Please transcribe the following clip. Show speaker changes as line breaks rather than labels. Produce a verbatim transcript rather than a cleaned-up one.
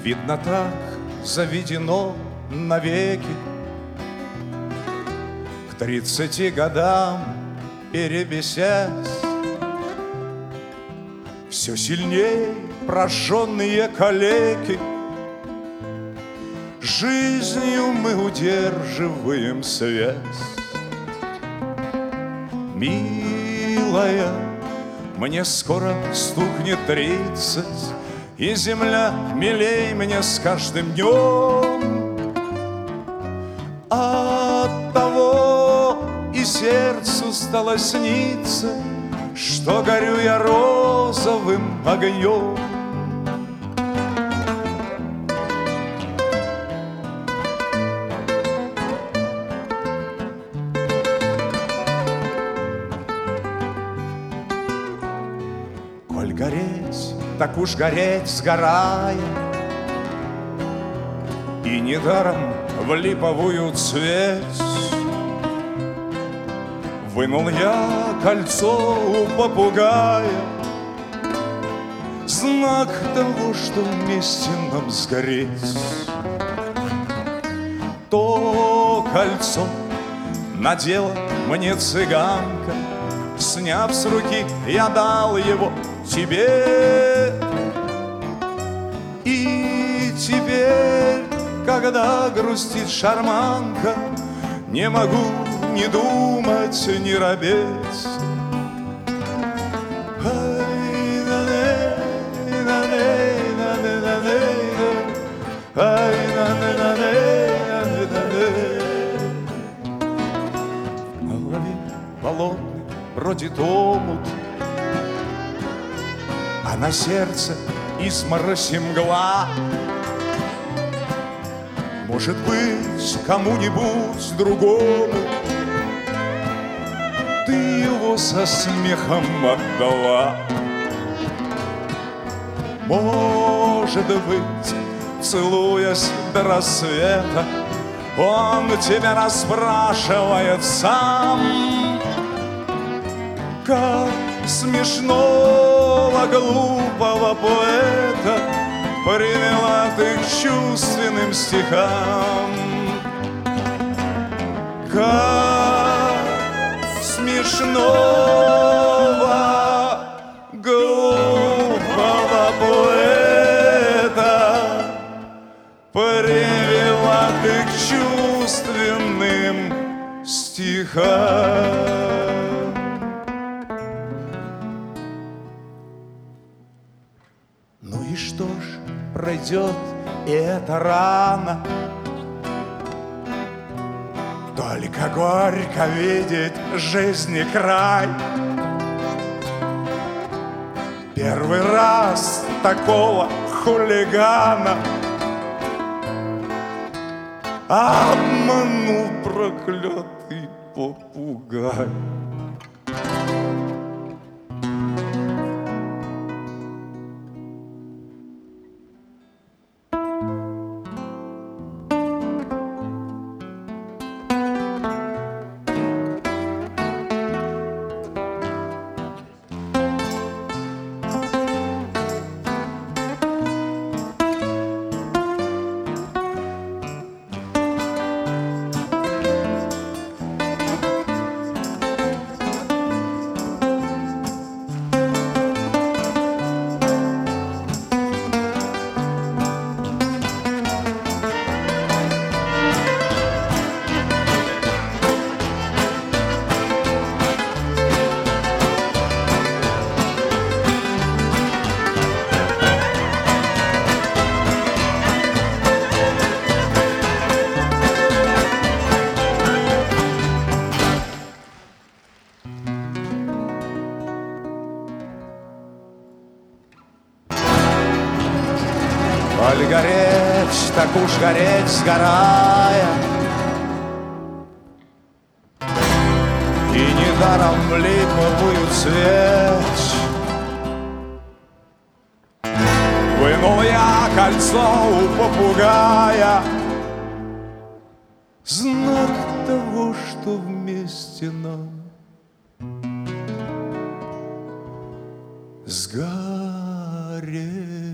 Видно, так заведено навеки. К тридцати годам перебесясь, все сильней прожженные калеки, жизнью мы удерживаем связь. Милая, мне скоро стукнет тридцать, и земля милей мне с каждым днем. Оттого и сердцу стало сниться, что горю я розовым огнем. Коль гореть, так уж гореть, сгорая, и недаром в липовую цвет вынул я кольцо у попугая, знак того, что вместе нам сгореть. То кольцо надела мне цыганка, сняв с руки, я дал его тебе. И теперь, когда грустит шарманка, не могу ни думать, ни робеть. В голове болотный бродит омут, а на сердце изморозь и мгла. Может быть, кому-нибудь другому ты его со смехом отдала. Может быть, целуясь до рассвета, он тебя расспрашивает сам, как смешного глупого поэта привела ты к чувственным стихам. Как смешного глупого поэта привела ты к чувственным стихам. Ну и что ж, пройдет и эта рана, только горько видеть жизни край. Первый раз такого хулигана обманул проклятый попугай. Коль гореть, так уж гореть, сгорая, и недаром в липовую цветь вынул я кольцо у попугая, знак того, что вместе нам сгореть.